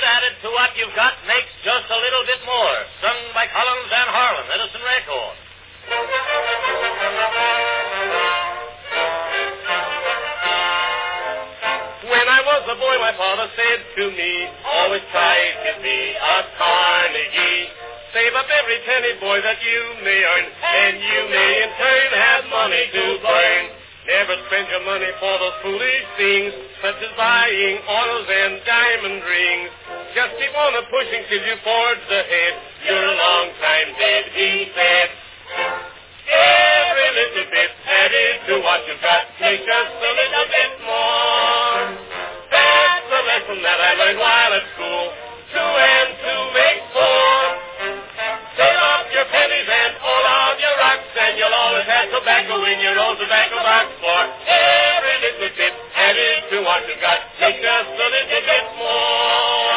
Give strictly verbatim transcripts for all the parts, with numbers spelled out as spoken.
added to what you've got makes just a little bit more. Sung by Collins and Harlan, Edison Record. When I was a boy, my father said to me, always try to be a Carnegie. Save up every penny, boy, that you may earn, and you may in turn have money to burn. Never spend your money for those foolish things, such as buying oils and diamond rings. Just keep on a pushing till you forge ahead. You're a long time dead, he said. Every little bit added to what you've got, make just a little bit more. That's the lesson that I learned while at school. Two and two make four. Save up your pennies and all of your rocks, and you'll always have tobacco in your old tobacco box. For every little bit added to what you've got, make just a little bit more.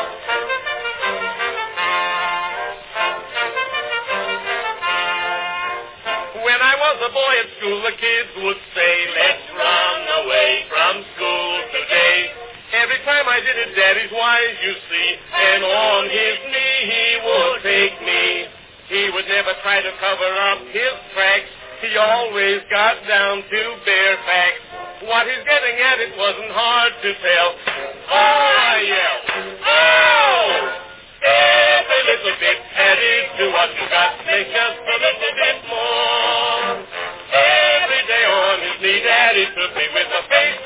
When I was a boy at school, the kids would say, let's run away from school today. Every time I did it, Daddy's wise, you see, and on his knee he would take me. He would never try to cover up his tracks. He always got down to bare facts. What he's getting at, it wasn't hard to tell. Oh, I yelled, oh! Every little bit added to what you got, make just a little bit more. Every day on his knee, Daddy took me with a face